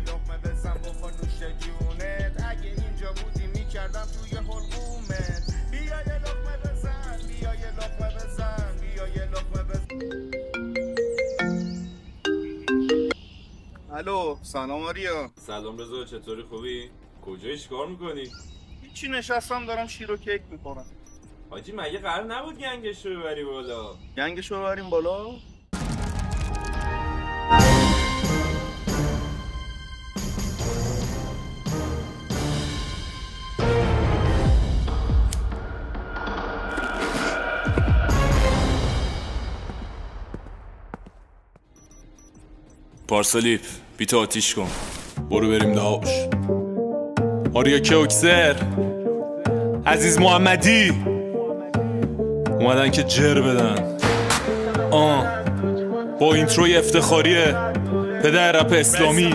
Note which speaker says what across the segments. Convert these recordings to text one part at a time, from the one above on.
Speaker 1: لقمه بزن بخور نوش جونت، اگه اینجا بودی میکردم توی حلقومت. بیا یه لقمه بزن، بیا یه لقمه بزن، بیا یه لقمه بزن. الو سلام آریا.
Speaker 2: سلام رضا، چطوری؟ خوبی؟ کجایی؟ چیکار میکنی؟
Speaker 1: هیچی، نشستم دارم شیر و کیک میخورم.
Speaker 2: حاجی مگه قرار نبود گنگش رو ببری بالا؟
Speaker 1: گنگش رو ببریم بالا؟
Speaker 3: پارسالیپ بیت آتیش کن، برو بریم داش. آریا کوکسر، عزیز محمدی اومدن که جر بدن. با اینتروی افتخاریه پدر رپ اسلامی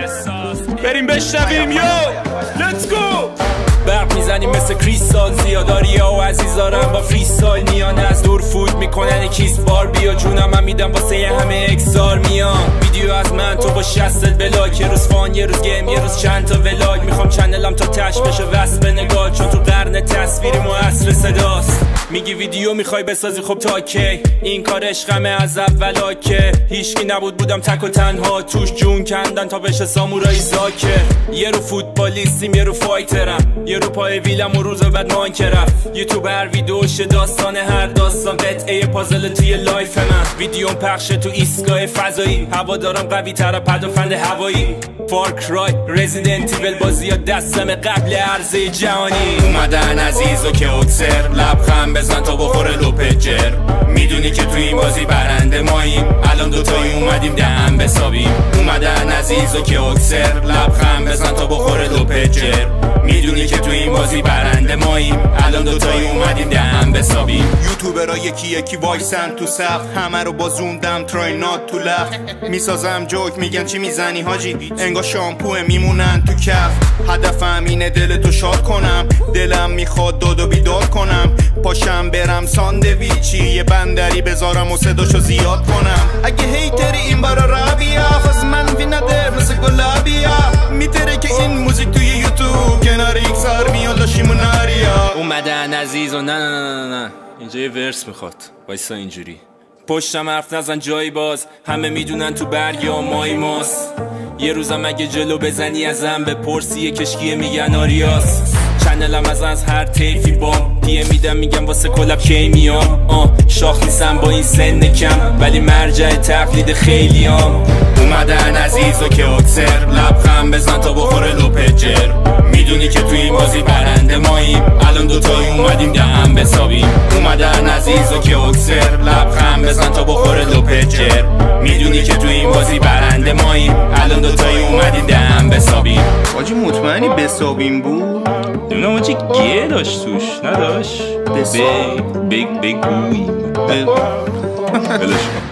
Speaker 3: بریم بشنویم. یو لیتس گو. برق میزنیم مثل کریستال، زیاداریا و عزیزارم با فریستایل میان از دور فوت میکنن کیس بار. بیا جونم من میدم واسه همه اکسار میان. ویدیو از من تو با شستت بلاک، یه روز فان یه روز گیم یه روز چند تا ولاگ. میخوام چنلم تا تش بشه وصل به نگاه، چون تو قرن تصویریم و عصر صداست. میگی ویدیو میخوای بسازی، خب تا کی؟ این کار عشقمه از اولا که هیچکی نبود بودم تک و تنها توش. جون کندن تا بشه سامورایی زاکر. یه رو فوتبالیستیم یه رو فایترم، یه رو پای ویلم و روز بعد مانک رفت. یوتیوب هر ویدیوش داستان، هر داستان قطعه پازل توی لایف من. ویدیوم پخش تو ایستگاه فضایی، هوا دارم قوی تر پدافند هوایی. فارکرای رزیدنت ایول بازی ها دستم قبل عرضه جهانی. اومدن عزیز و که اکسر، لبخند بزن تا بخوره لوپجر. میدونی که تو این بازی برنده ماییم، الان دوتایی اومدیم دهن بسابیم. اومدن عزیز و که اکسر، لبخند بزن تا بخوره لوپجر. میدونی که تو این بازی برنده ماییم، الان دوتایی اومدیم دهن بسابیم.
Speaker 1: یوتیوبرها یکی یکی وایسن تو صف، همه رو بازوندم ترای نات تو لف. میسازم جوک میگن چی میزنی حاجی، انگار شامپوه میمونن تو کف. هدفم اینه دلتو شاد کنم، دلم میخواد داد و بیداد کنم. پاشم برم ساندویچی یه بندری بذارم و صداشو زیاد کنم. اگه هیتری این برا رابیا، فاز من وی ندر مثل گلابیا. میتره که این موزیک توی یوتیوب کنار یک سر میاد لاشیموناریا.
Speaker 3: اومدن عزیز و نه نه نه نه، اینجا یه ورس میخواد وایسا اینجوری. پشتم حرف نزن جایی باز، همه میدونن تو برگ مای ماست. یه روزم اگه جلو بزنی ازم بپرسی یه کشکیه میگن آریاس. چنلم از هر تیفی بام پیه میدم میگم واسه کلاب کی میام. شاخ نیستم با این سن کم، ولی مرجع تقلید خیلیام. اومدن عزیز و که اکسر، لبخند بزن تا بخوره لوپجر. میدونی که تو این بازی برنده ماییم، الان دوتایی اومدیم دهن بسابیم. اومدن عزیز و که اکسر، لبخند بزن تا بخوره لوپجر. میدونی که تو این بازی برنده ماییم، الان دوتایی اومدیم دهن بسابیم.
Speaker 1: حاجی مطمئنی بسابیم بود؟
Speaker 3: نمیدونم حاجی گیه داشت توش نداشت؟ بیگ بوی بلش کن.